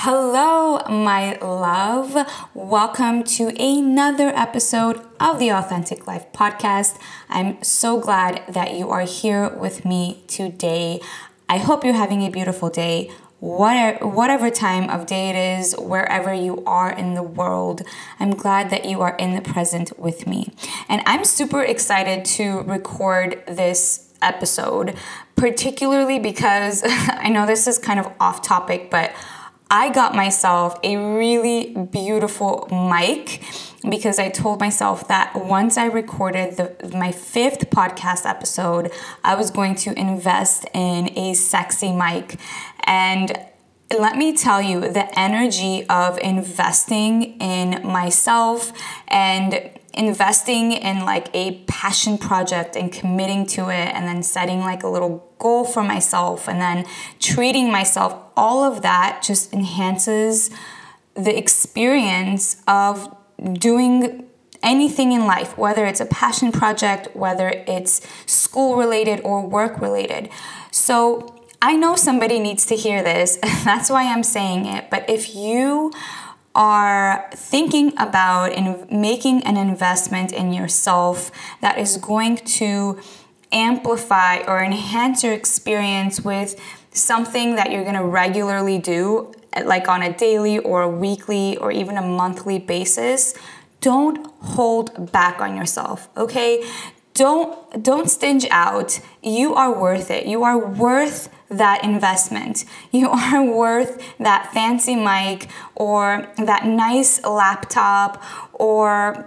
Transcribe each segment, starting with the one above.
Hello, my love. Welcome to another episode of the Authentic Life Podcast. I'm so glad that you are here with me today. I hope you're having a beautiful day, whatever time of day it is, wherever you are in the world. I'm glad that you are in the present with me. And I'm super excited to record this episode, particularly because I know this is kind of off topic, but I got myself a really beautiful mic because I told myself that once I recorded my 5th podcast episode, I was going to invest in a sexy mic. And let me tell you, the energy of investing in myself and investing in like a passion project and committing to it and then setting like a little goal for myself and then treating myself, all of that just enhances the experience of doing anything in life, whether it's a passion project, whether it's school related or work related. So I know somebody needs to hear this. That's why I'm saying it. But if you are thinking about making an investment in yourself that is going to amplify or enhance your experience with something that you're going to regularly do, like on a daily or a weekly or even a monthly basis, don't hold back on yourself, okay? Don't stinge out. You are worth it. You are worth that investment. You are worth that fancy mic or that nice laptop or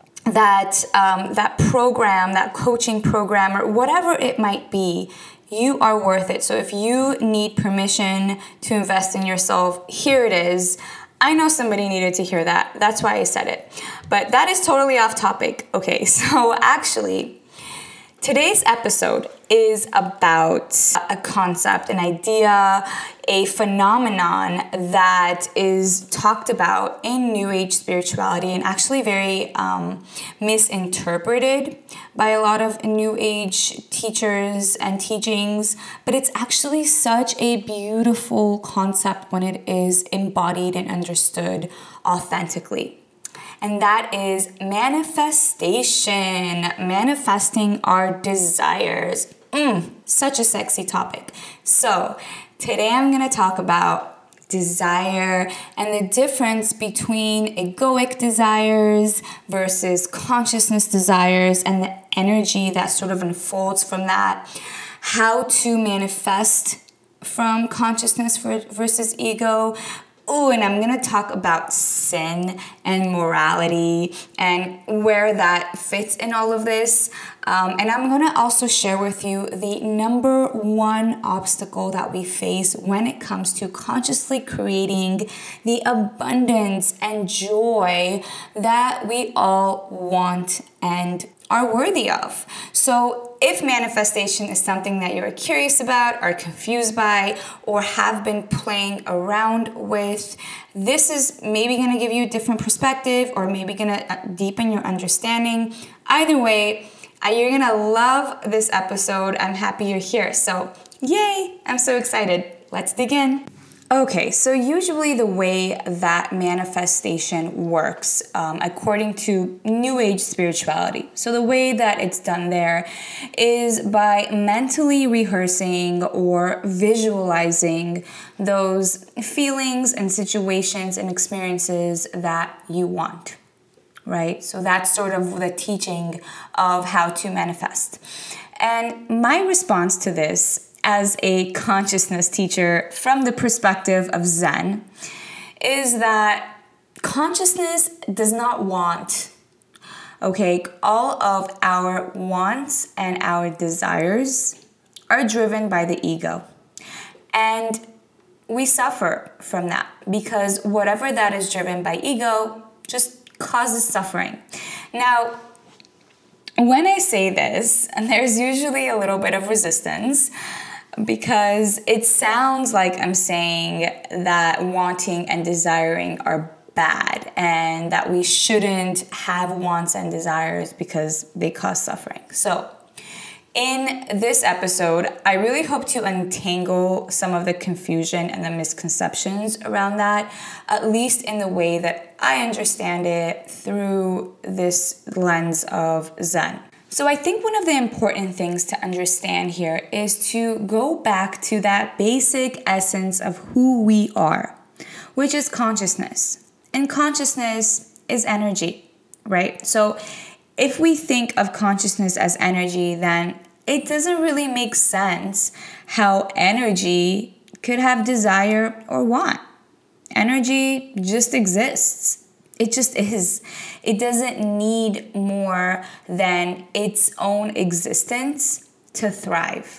that program, that coaching program, or whatever it might be. You are worth it. So if you need permission to invest in yourself, here it is. I know somebody needed to hear that. That's why I said it. But that is totally off topic. Okay, so actually, today's episode is about a concept, an idea, a phenomenon that is talked about in New Age spirituality and actually very misinterpreted by a lot of New Age teachers and teachings. But it's actually such a beautiful concept when it is embodied and understood authentically. And that is manifestation, manifesting our desires. Such a sexy topic. So today I'm going to talk about desire and the difference between egoic desires versus consciousness desires and the energy that sort of unfolds from that, how to manifest from consciousness versus ego. And I'm going to talk about sin and morality and where that fits in all of this. And I'm going to also share with you the number one obstacle that we face when it comes to consciously creating the abundance and joy that we all want and are worthy of. So if manifestation is something that you're curious about, are confused by, or have been playing around with, this is maybe going to give you a different perspective or maybe going to deepen your understanding. Either way, you're going to love this episode. I'm happy you're here. So yay, I'm so excited. Let's dig in. Okay, so usually the way that manifestation works, according to New Age spirituality, so the way that it's done there is by mentally rehearsing or visualizing those feelings and situations and experiences that you want, right? So that's sort of the teaching of how to manifest. And my response to this as a consciousness teacher from the perspective of Zen is that consciousness does not want, okay? All of our wants and our desires are driven by the ego. And we suffer from that because whatever that is driven by ego just causes suffering. Now, when I say this, and there's usually a little bit of resistance, because it sounds like I'm saying that wanting and desiring are bad and that we shouldn't have wants and desires because they cause suffering. So In this episode, I really hope to untangle some of the confusion and the misconceptions around that, at least in the way that I understand it through this lens of Zen. So I think one of the important things to understand here is to go back to that basic essence of who we are, which is consciousness. And consciousness is energy, right? So if we think of consciousness as energy, then it doesn't really make sense how energy could have desire or want. Energy just exists. It just is. It doesn't need more than its own existence to thrive.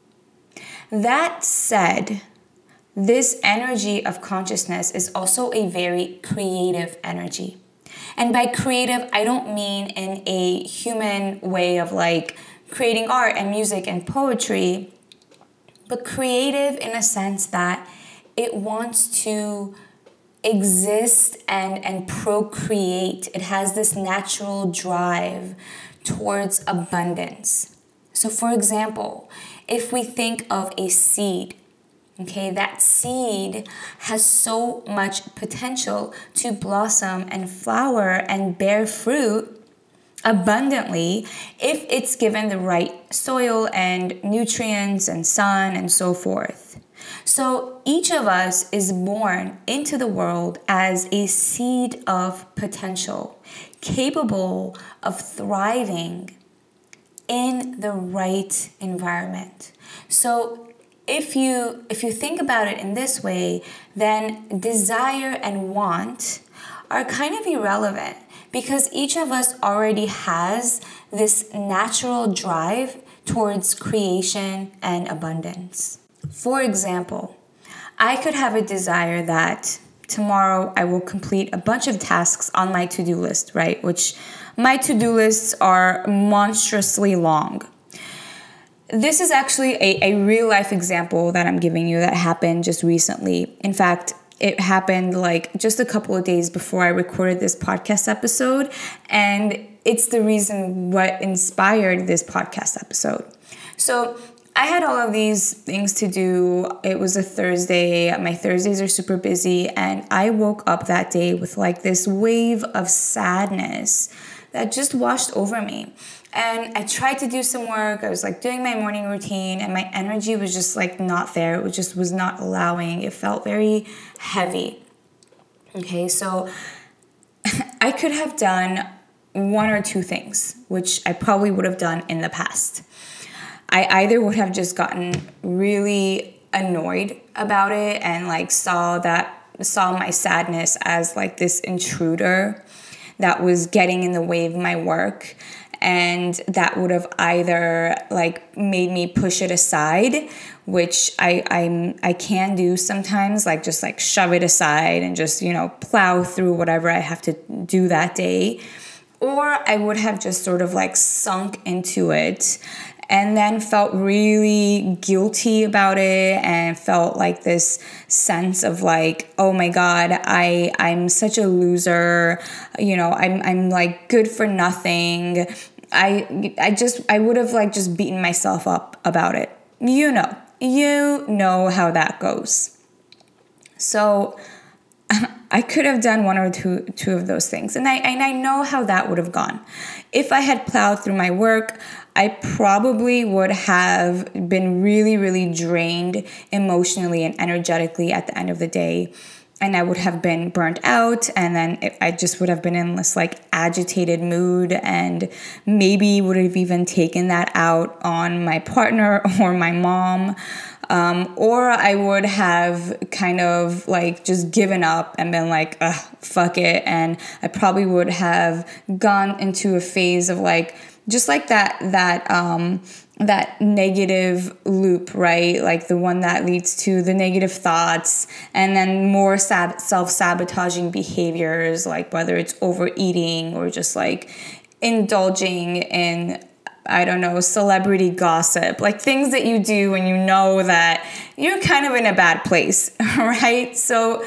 That said, this energy of consciousness is also a very creative energy. And by creative, I don't mean in a human way of like creating art and music and poetry, but creative in a sense that it wants to exist and procreate. It has this natural drive towards abundance. So for example, if we think of a seed, okay, that seed has so much potential to blossom and flower and bear fruit abundantly if it's given the right soil and nutrients and sun and so forth. So each of us is born into the world as a seed of potential, capable of thriving in the right environment. So if you think about it in this way, then desire and want are kind of irrelevant because each of us already has this natural drive towards creation and abundance. For example, I could have a desire that tomorrow I will complete a bunch of tasks on my to-do list, right? Which my to-do lists are monstrously long. This is actually a real life example that I'm giving you that happened just recently. In fact, it happened like just a couple of days before I recorded this podcast episode, and it's the reason what inspired this podcast episode. So I had all of these things to do. It was a Thursday. My Thursdays are super busy, and I woke up that day with like this wave of sadness that just washed over me. And I tried to do some work. I was like doing my morning routine and my energy was just like not there. It just was not allowing. It felt very heavy. Okay, so I could have done one or two things, which I probably would have done in the past. I either would have just gotten really annoyed about it and like saw my sadness as like this intruder that was getting in the way of my work. And that would have either like made me push it aside, which I can do sometimes, like just like shove it aside and just, plow through whatever I have to do that day. Or I would have just sort of like sunk into it and then felt really guilty about it and felt like this sense of like, oh my God, I'm such a loser, I'm like good for nothing. I would have like just beaten myself up about it. You know how that goes. So I could have done one or two of those things. And I know how that would have gone. If I had plowed through my work, I probably would have been really, really drained emotionally and energetically at the end of the day. And I would have been burnt out. And then I just would have been in this like agitated mood and maybe would have even taken that out on my partner or my mom. Or I would have kind of like just given up and been like, ugh, fuck it. And I probably would have gone into a phase of like, just like that negative loop, right? Like the one that leads to the negative thoughts and then more self-sabotaging behaviors, like whether it's overeating or just like indulging in, I don't know, celebrity gossip, like things that you do when you know that you're kind of in a bad place, right? So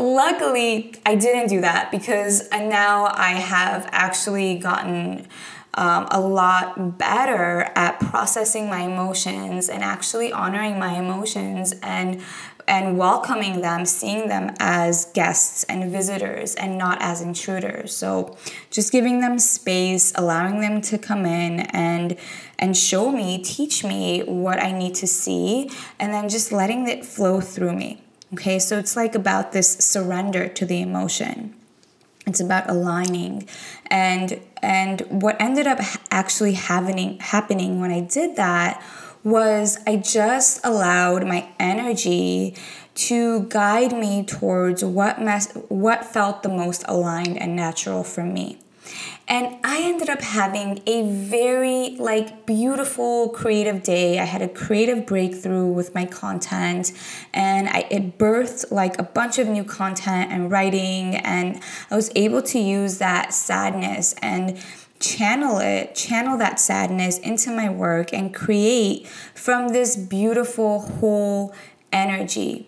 luckily I didn't do that because now I have actually gotten a lot better at processing my emotions and actually honoring my emotions and welcoming them, seeing them as guests and visitors and not as intruders. So just giving them space, allowing them to come in and show me, teach me what I need to see, and then just letting it flow through me. Okay, so it's like about this surrender to the emotion. It's about aligning. And what ended up actually happening when I did that was I just allowed my energy to guide me towards what felt the most aligned and natural for me. And I ended up having a very beautiful creative day. I had a creative breakthrough with my content, and it birthed a bunch of new content and writing, and I was able to use that sadness and channel that sadness into my work and create from this beautiful whole energy.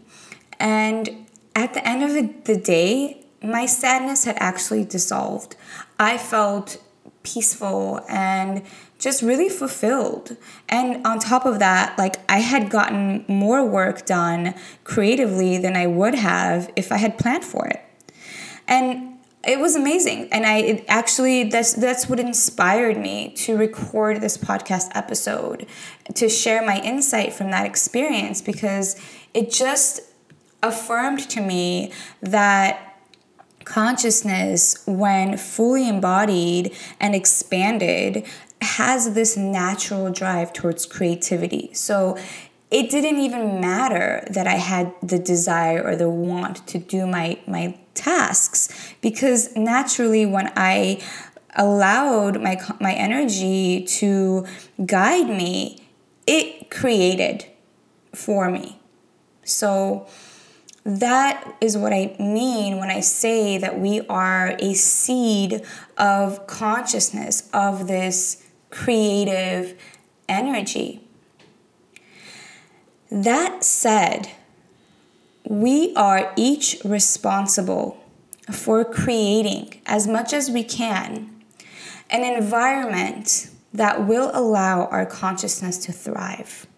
And at the end of the day, my sadness had actually dissolved. I felt peaceful and just really fulfilled. And on top of that, I had gotten more work done creatively than I would have if I had planned for it. And it was amazing. And that's what inspired me to record this podcast episode, to share my insight from that experience, because it just affirmed to me that consciousness, when fully embodied and expanded, has this natural drive towards creativity. So it didn't even matter that I had the desire or the want to do my tasks, because naturally when I allowed my energy to guide me, it created for me. So that is what I mean when I say that we are a seed of consciousness, of this creative energy. That said, we are each responsible for creating, as much as we can, an environment that will allow our consciousness to thrive.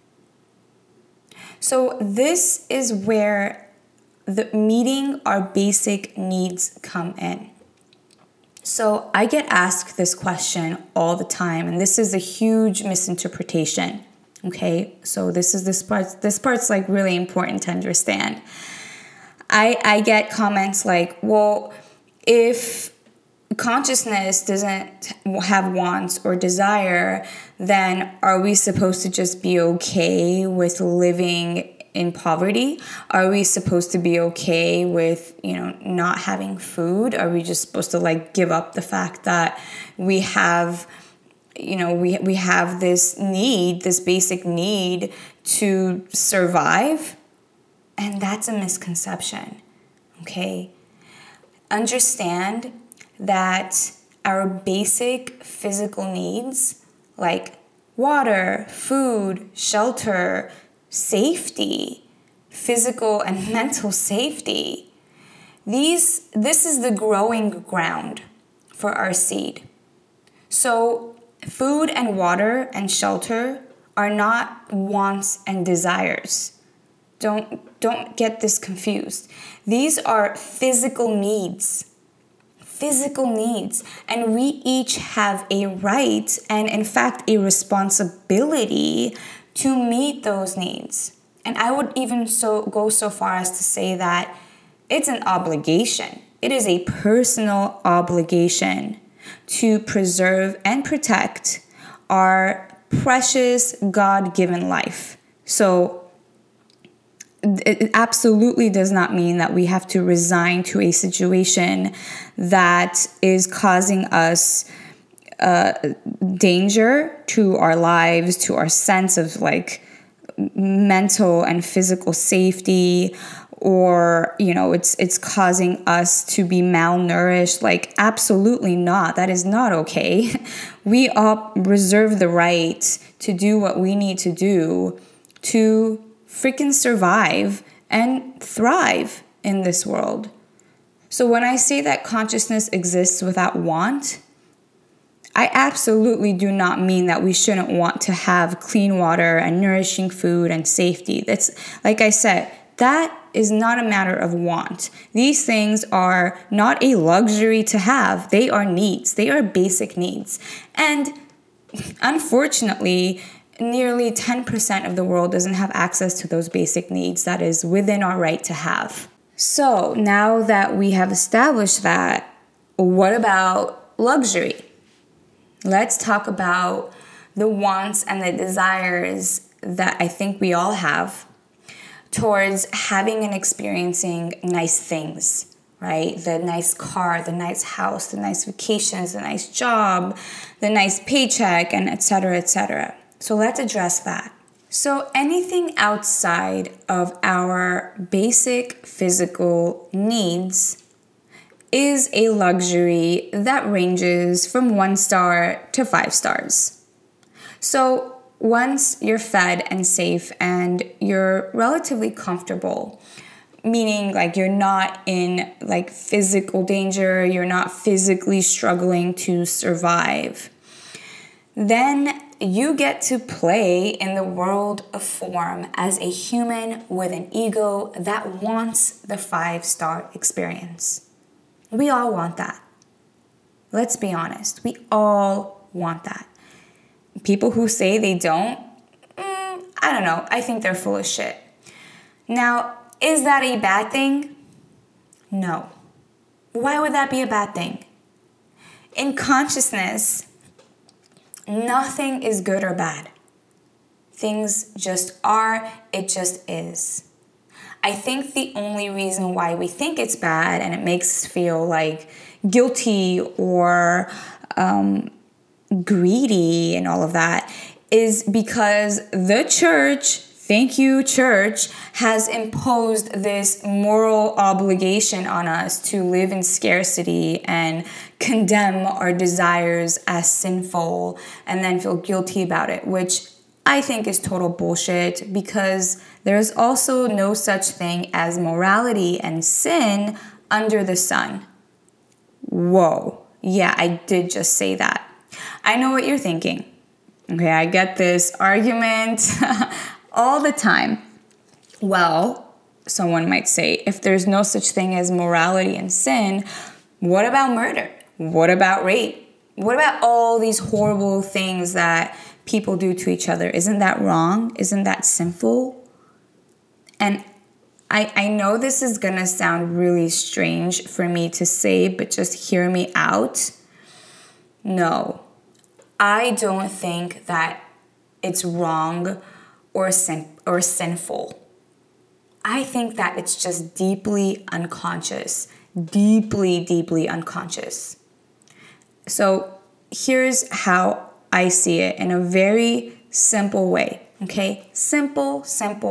So this is where meeting our basic needs come in. So I get asked this question all the time, and this is a huge misinterpretation. Okay, so this part's really important to understand. I get comments like, well, if consciousness doesn't have wants or desire, then are we supposed to just be okay with living in poverty? Are we supposed to be okay with, not having food? Are we just supposed to give up the fact that we have, we have this need, this basic need to survive? And that's a misconception, okay? Understand that our basic physical needs, like water, food, shelter, safety, physical and mental safety, this is the growing ground for our seed. So food and water and shelter are not wants and desires. Don't get this confused. These are physical needs. And we each have a right and, in fact, a responsibility to meet those needs. And I would even go so far as to say that it's an obligation. It is a personal obligation to preserve and protect our precious God-given life. So it absolutely does not mean that we have to resign to a situation that is causing us danger to our lives, to our sense of mental and physical safety, or it's causing us to be malnourished. Absolutely not. That is not okay. We all reserve the right to do what we need to do to freaking survive and thrive in this world. So when I say that consciousness exists without want, I absolutely do not mean that we shouldn't want to have clean water and nourishing food and safety. That's, like I said, that is not a matter of want. These things are not a luxury to have. They are needs. They are basic needs. And unfortunately, nearly 10% of the world doesn't have access to those basic needs that is within our right to have. So now that we have established that, what about luxury? Let's talk about the wants and the desires that I think we all have towards having and experiencing nice things, right? The nice car, the nice house, the nice vacations, the nice job, the nice paycheck, and etc., etc. So let's address that. So anything outside of our basic physical needs is a luxury that ranges from 1 star to 5 stars. So once you're fed and safe and you're relatively comfortable, meaning like you're not in like physical danger, you're not physically struggling to survive, then you get to play in the world of form as a human with an ego that wants the 5-star experience. We all want that. Let's be honest. We all want that. People who say they don't, I don't know. I think they're full of shit. Now, is that a bad thing? No. Why would that be a bad thing? In consciousness, nothing is good or bad. Things just are, it just is. I think the only reason why we think it's bad and it makes us feel like guilty or greedy and all of that is because the church, thank you church, has imposed this moral obligation on us to live in scarcity and condemn our desires as sinful and then feel guilty about it, which I think is total bullshit because there's also no such thing as morality and sin under the sun. Whoa. Yeah, I did just say that. I know what you're thinking. Okay, I get this argument all the time. Well, someone might say, if there's no such thing as morality and sin, what about murder? What about rape? What about all these horrible things that people do to each other? Isn't that wrong? Isn't that sinful? And I know this is gonna sound really strange for me to say, but just hear me out. No, I don't think that it's wrong or sinful. I think that it's just deeply unconscious, deeply unconscious. So here's how I see it in a very simple way, okay? Simple.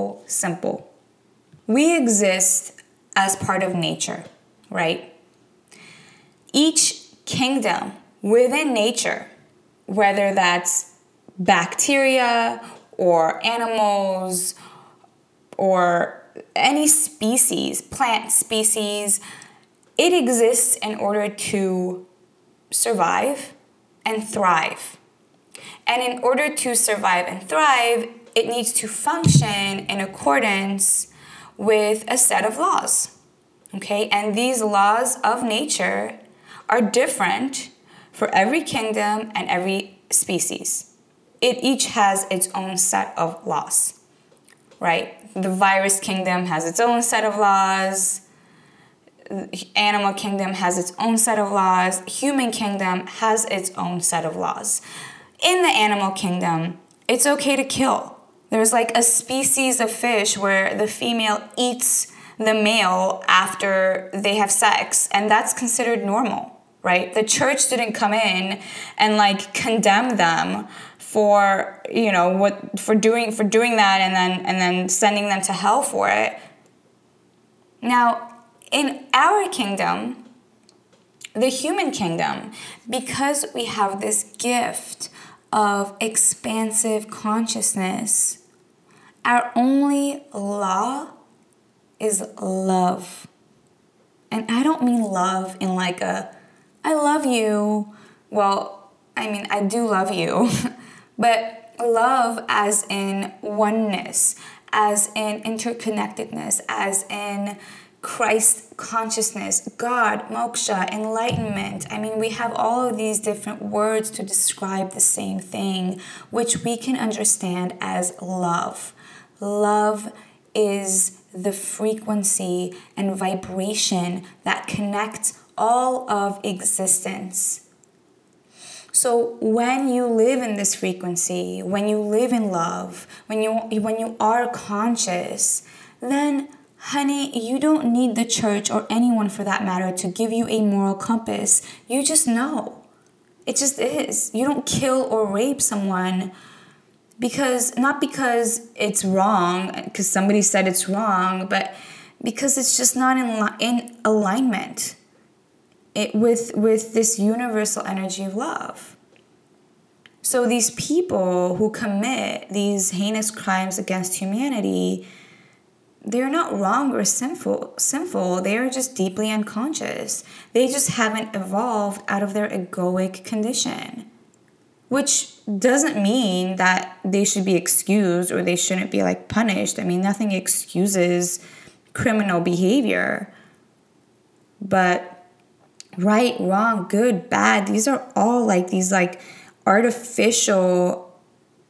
We exist as part of nature, right? Each kingdom within nature, whether that's bacteria or animals or any species, plant species, it exists in order to survive and thrive. And in order to survive and thrive, it needs to function in accordance with a set of laws, okay? And these laws of nature are different for every kingdom and every species. It each has its own set of laws, right? The virus kingdom has its own set of laws. Animal kingdom has its own set of laws. Human kingdom has its own set of laws. In the animal kingdom, it's okay to kill. There's like a species of fish where the female eats the male after they have sex, and that's considered normal, right? The church didn't come in and like condemn them for, you know, for doing that and then sending them to hell for it. Now, in our kingdom, the human kingdom, because we have this gift of expansive consciousness, our only law is love. And I don't mean love in like a, I love you. Well, I mean, I do love you, but love as in oneness, as in interconnectedness, as in Christ consciousness, God, moksha, enlightenment. I mean, we have all of these different words to describe the same thing, which we can understand as love. Love is the frequency and vibration that connects all of existence. So when you live in this frequency, when you live in love, when you are conscious, then honey, you don't need the church or anyone for that matter to give you a moral compass. You just know. It just is. You don't kill or rape someone not because it's wrong, because somebody said it's wrong, but because it's just not in alignment with this universal energy of love. So these people who commit these heinous crimes against humanity, they're not wrong or sinful. They are just deeply unconscious. They just haven't evolved out of their egoic condition, which doesn't mean that they should be excused or they shouldn't be punished. I mean, nothing excuses criminal behavior, but right, wrong, good, bad, these are all these artificial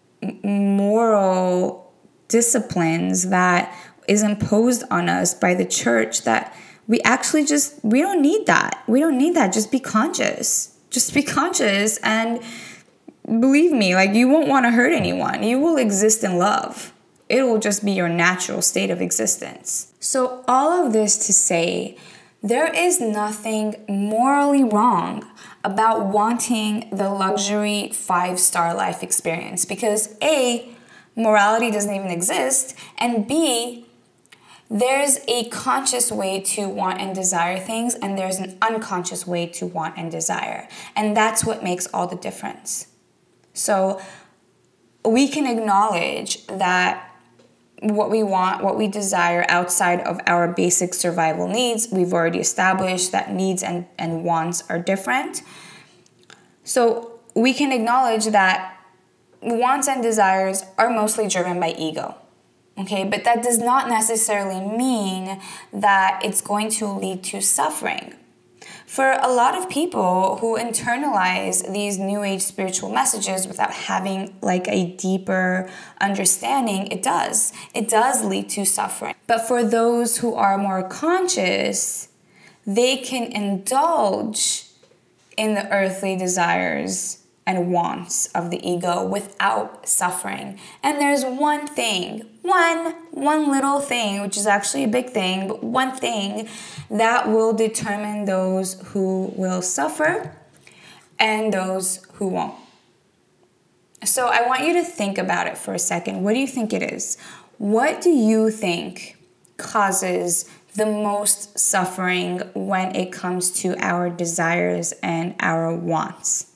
moral disciplines that is imposed on us by the church that we actually we don't need that. We don't need that. Just be conscious. Just be conscious, and believe me, you won't want to hurt anyone. You will exist in love. It will just be your natural state of existence. So all of this to say, there is nothing morally wrong about wanting the luxury 5-star life experience because A, morality doesn't even exist, and B, there's a conscious way to want and desire things, and there's an unconscious way to want and desire. And that's what makes all the difference. So we can acknowledge that what we want, what we desire outside of our basic survival needs, we've already established that needs and wants are different. So we can acknowledge that wants and desires are mostly driven by ego. Okay, but that does not necessarily mean that it's going to lead to suffering. For a lot of people who internalize these new age spiritual messages without having a deeper understanding, it does lead to suffering. But for those who are more conscious, they can indulge in the earthly desires and wants of the ego without suffering. And there's one little thing, which is actually a big thing, but one thing that will determine those who will suffer and those who won't. So I want you to think about it for a second. What do you think it is? What do you think causes the most suffering when it comes to our desires and our wants?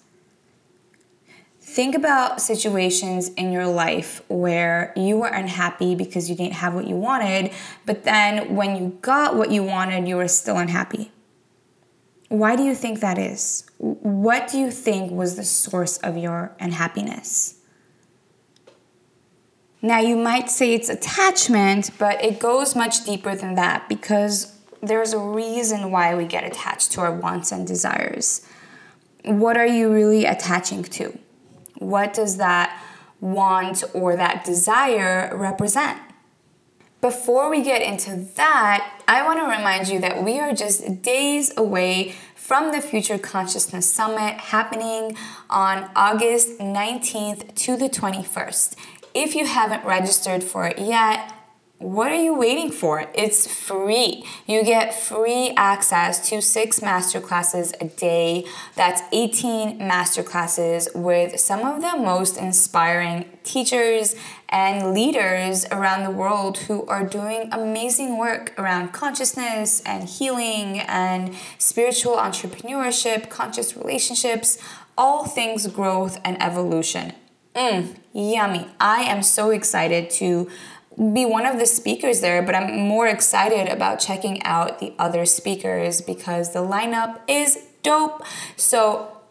Think about situations in your life where you were unhappy because you didn't have what you wanted, but then when you got what you wanted, you were still unhappy. Why do you think that is? What do you think was the source of your unhappiness? Now, you might say it's attachment, but it goes much deeper than that because there's a reason why we get attached to our wants and desires. What are you really attaching to? What does that want or that desire represent? Before we get into that, I want to remind you that we are just days away from the Future Consciousness Summit happening on August 19th to the 21st. If you haven't registered for it yet, what are you waiting for? It's free. You get free access to 6 masterclasses a day. That's 18 masterclasses with some of the most inspiring teachers and leaders around the world who are doing amazing work around consciousness and healing and spiritual entrepreneurship, conscious relationships, all things growth and evolution. Yummy. I am so excited to be one of the speakers there, but I'm more excited about checking out the other speakers because the lineup is dope. So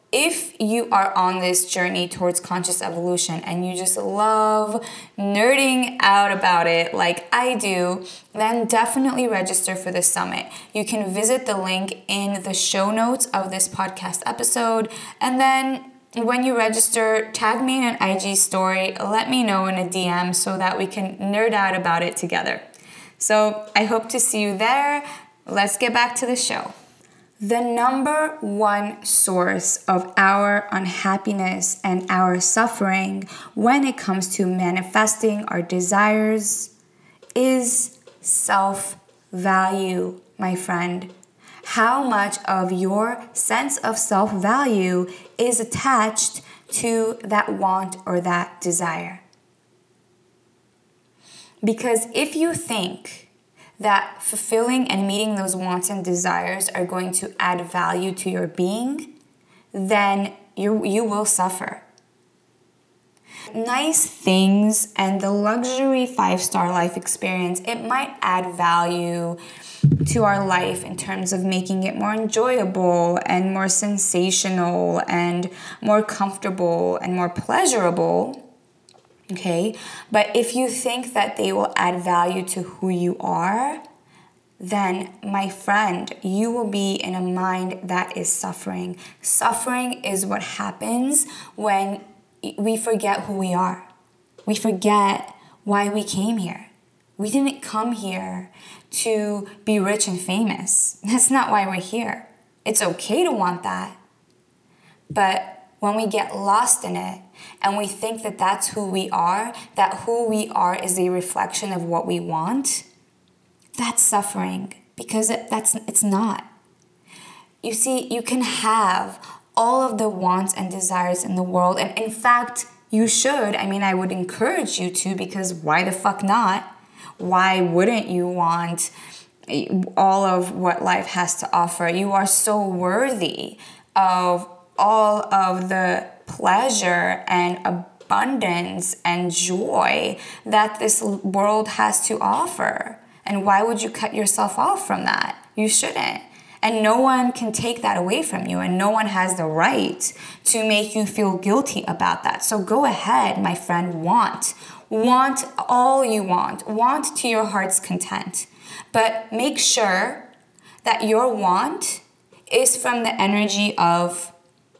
if you are on this journey towards conscious evolution and you just love nerding out about it like I do, then definitely register for the summit. You can visit the link in the show notes of this podcast episode, and then when you register, tag me in an IG story, let me know in a DM so that we can nerd out about it together. So I hope to see you there. Let's get back to the show. The number one source of our unhappiness and our suffering when it comes to manifesting our desires is self-value, my friend. How much of your sense of self-value is attached to that want or that desire? Because if you think that fulfilling and meeting those wants and desires are going to add value to your being, then you will suffer. Nice things and the luxury 5-star life experience, it might add value to our life in terms of making it more enjoyable and more sensational and more comfortable and more pleasurable. Okay, but if you think that they will add value to who you are, then, my friend, you will be in a mind that is suffering. Suffering is what happens when we forget who we are. We forget why we came here. We didn't come here to be rich and famous. That's not why we're here. It's okay to want that. But when we get lost in it and we think that that's who we are, that who we are is a reflection of what we want, that's suffering, because it's not. You see, you can have all of the wants and desires in the world, and in fact, you should. I mean, I would encourage you to, because why the fuck not? Why wouldn't you want all of what life has to offer? You are so worthy of all of the pleasure and abundance and joy that this world has to offer. And why would you cut yourself off from that? You shouldn't. And no one can take that away from you, and no one has the right to make you feel guilty about that. So go ahead, my friend, want all you want to your heart's content. But make sure that your want is from the energy of,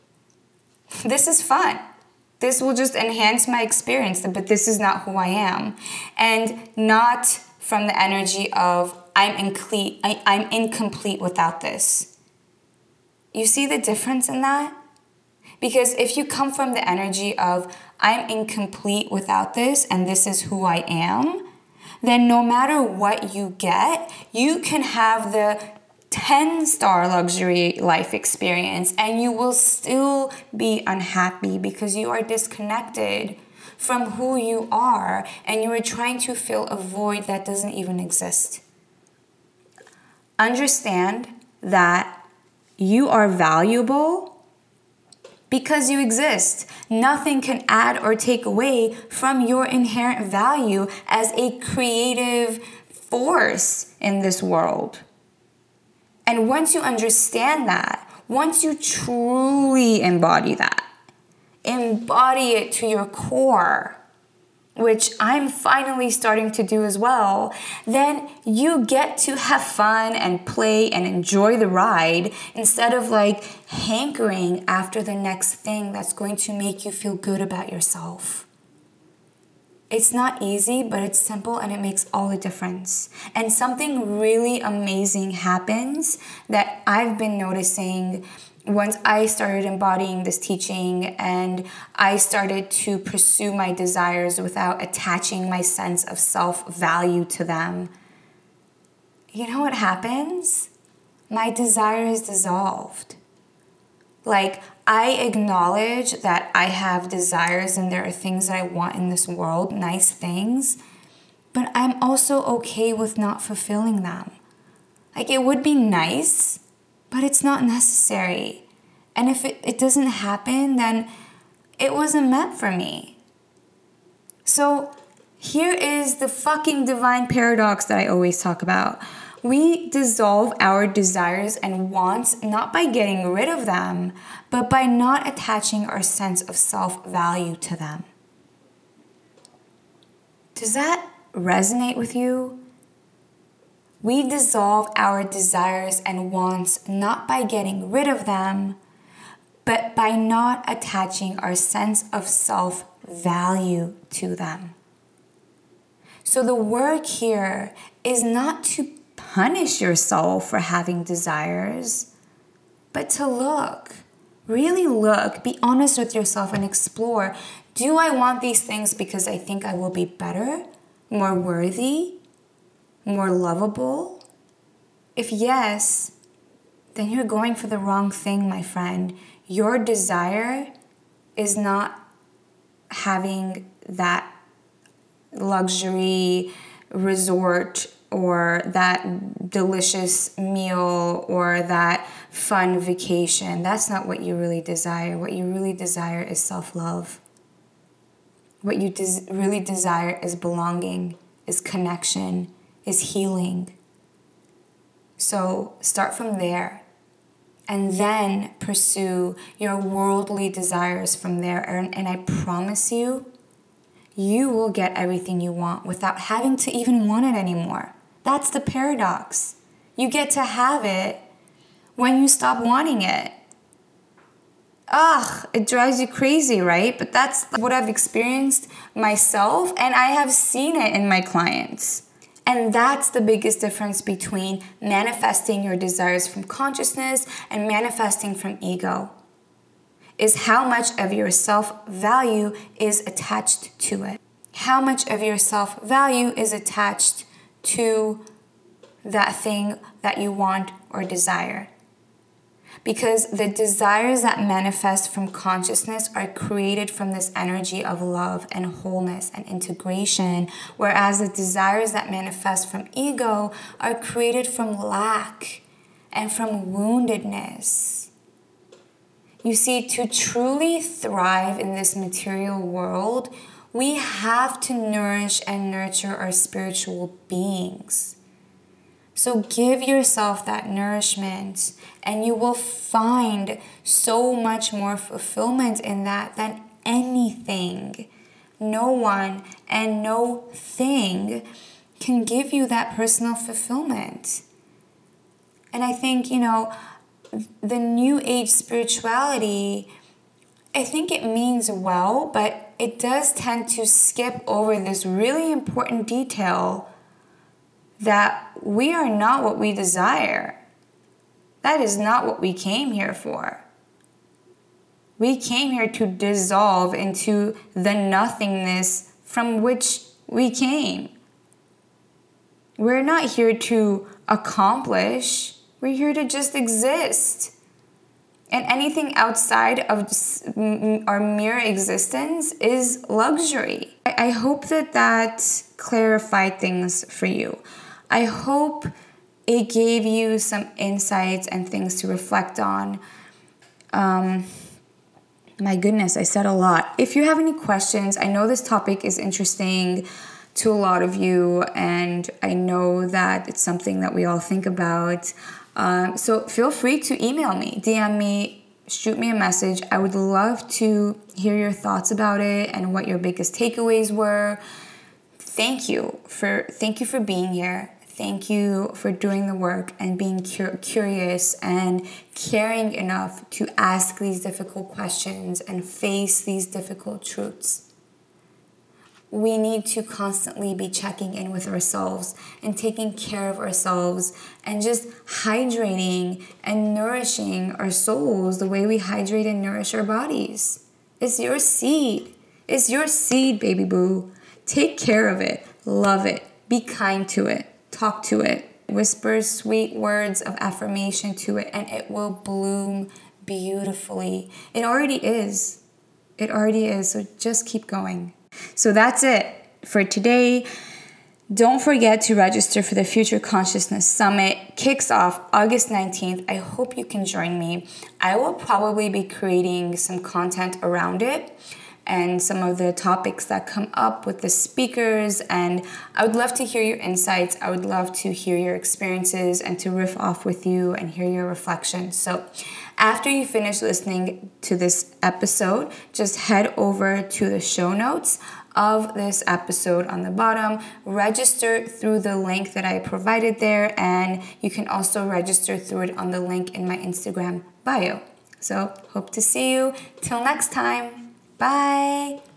this is fun. This will just enhance my experience, but this is not who I am. And not from the energy of, I'm incomplete without this. You see the difference in that? Because if you come from the energy of, I'm incomplete without this and this is who I am, then no matter what you get, you can have the 10-star luxury life experience and you will still be unhappy because you are disconnected from who you are and you are trying to fill a void that doesn't even exist. Understand that you are valuable because you exist. Nothing can add or take away from your inherent value as a creative force in this world. And once you understand that, once you truly embody that, embody it to your core, which I'm finally starting to do as well, then you get to have fun and play and enjoy the ride instead of hankering after the next thing that's going to make you feel good about yourself. It's not easy, but it's simple and it makes all the difference. And something really amazing happens that I've been noticing once I started embodying this teaching and I started to pursue my desires without attaching my sense of self-value to them. You know what happens? My desire is dissolved. I acknowledge that I have desires and there are things that I want in this world, nice things, but I'm also okay with not fulfilling them. It would be nice, but it's not necessary. And if it doesn't happen, then it wasn't meant for me. So here is the fucking divine paradox that I always talk about. We dissolve our desires and wants not by getting rid of them, but by not attaching our sense of self-value to them. Does that resonate with you? We dissolve our desires and wants not by getting rid of them, but by not attaching our sense of self-value to them. So the work here is not to punish yourself for having desires, but to look, really look, be honest with yourself and explore. Do I want these things because I think I will be better, more worthy, more lovable? If yes, then you're going for the wrong thing, my friend. Your desire is not having that luxury resort or that delicious meal or that fun vacation. That's not what you really desire. What you really desire is self-love. What you really desire is belonging, is connection, is healing. So start from there and then pursue your worldly desires from there. And I promise you, you will get everything you want without having to even want it anymore. That's the paradox. You get to have it when you stop wanting it. It drives you crazy, right? But that's what I've experienced myself, and I have seen it in my clients. And that's the biggest difference between manifesting your desires from consciousness and manifesting from ego, is how much of your self-value is attached to it. How much of your self-value is attached to that thing that you want or desire. Because the desires that manifest from consciousness are created from this energy of love and wholeness and integration, whereas the desires that manifest from ego are created from lack and from woundedness. You see, to truly thrive in this material world, we have to nourish and nurture our spiritual beings. So give yourself that nourishment, and you will find so much more fulfillment in that than anything. No one and no thing can give you that personal fulfillment. And I think, the New Age spirituality, I think it means well, but it does tend to skip over this really important detail that we are not what we desire. That is not what we came here for. We came here to dissolve into the nothingness from which we came. We're not here to accomplish. We're here to just exist. And anything outside of our mere existence is luxury. I hope that clarified things for you. I hope it gave you some insights and things to reflect on. My goodness, I said a lot. If you have any questions, I know this topic is interesting to a lot of you, and I know that it's something that we all think about. So feel free to email me, DM me, shoot me a message. I would love to hear your thoughts about it and what your biggest takeaways were. Thank you for being here. Thank you for doing the work and being curious and caring enough to ask these difficult questions and face these difficult truths. We need to constantly be checking in with ourselves and taking care of ourselves and just hydrating and nourishing our souls the way we hydrate and nourish our bodies. It's your seed. It's your seed, baby boo. Take care of it. Love it. Be kind to it. Talk to it. Whisper sweet words of affirmation to it, and it will bloom beautifully. It already is. It already is. So just keep going. So that's it for today. Don't forget to register for the Future Consciousness Summit. Kicks off August 19th. I hope you can join me. I will probably be creating some content around it and some of the topics that come up with the speakers. And I would love to hear your insights. I would love to hear your experiences and to riff off with you and hear your reflections. So after you finish listening to this episode, just head over to the show notes of this episode on the bottom, register through the link that I provided there, and you can also register through it on the link in my Instagram bio. So hope to see you. Till next time. Bye.